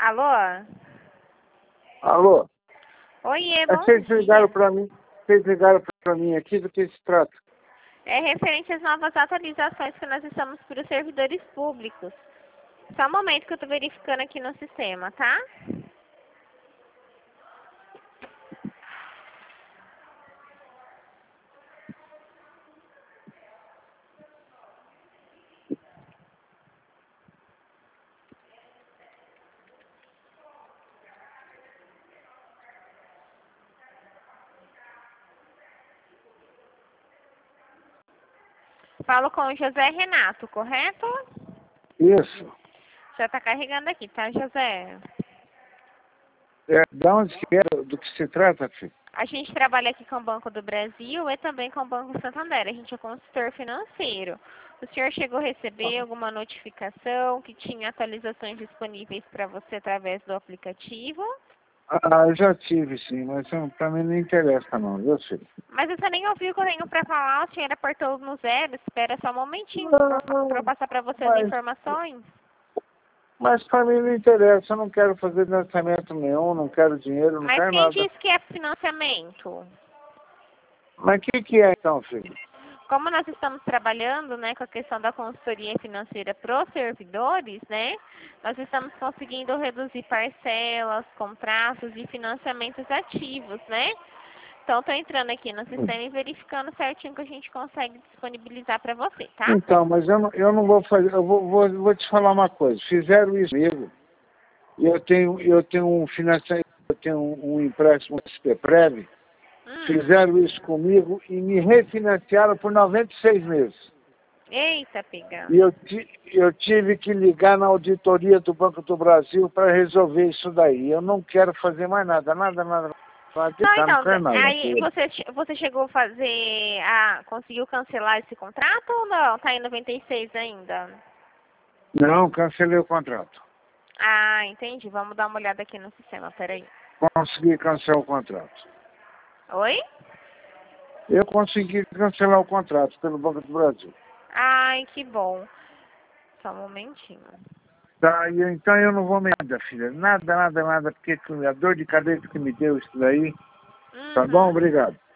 Alô? Alô? Oiê, bom Vocês dia. ligaram para mim, aqui, do que se trata? É referente às novas atualizações que nós estamos para os servidores públicos. Só um momento que eu estou verificando aqui no sistema, tá? Falo com o José Renato, correto? Isso. Já está carregando aqui, tá, José? Da onde que é, do que se trata, filho? A gente trabalha aqui com o Banco do Brasil e também com o Banco Santander. A gente é consultor financeiro. O senhor chegou a receber alguma notificação que tinha atualizações disponíveis para você através do aplicativo? Ah, eu já tive, sim, mas para mim não interessa não, viu, filho? Mas você nem ouviu o que eu tenho para falar, o senhor apertou no zero. Espera só um momentinho para eu passar para você as informações. Mas para mim não interessa, eu não quero fazer financiamento nenhum, não quero dinheiro, não Mas quero quem nada. disse que é financiamento? Mas o que é então, filho? Como nós estamos trabalhando, né, com a questão da consultoria financeira para os servidores, né, nós estamos conseguindo reduzir parcelas, contratos e financiamentos ativos, né? Então, estou entrando aqui no sistema e verificando certinho que a gente consegue disponibilizar para você, tá? Então, mas eu não vou fazer, vou te falar uma coisa. Fizeram isso comigo, e eu tenho um financiamento, eu tenho um empréstimo SPPrev, fizeram isso comigo e me refinanciaram por 96 meses. Eita, pega. E eu tive que ligar na auditoria do Banco do Brasil para resolver isso daí. Eu não quero fazer mais nada. Não quero nada. Aí você chegou a fazer, conseguiu cancelar esse contrato ou não? Tá em 96 ainda? Não, cancelei o contrato. Ah, entendi. Vamos dar uma olhada aqui no sistema, peraí. Consegui cancelar o contrato. Oi? Eu consegui cancelar o contrato pelo Banco do Brasil. Ai, que bom. Só um momentinho. Tá, então eu não vou me dar, filha. Nada, porque a dor de cabeça que me deu isso daí. Tá bom? Obrigado.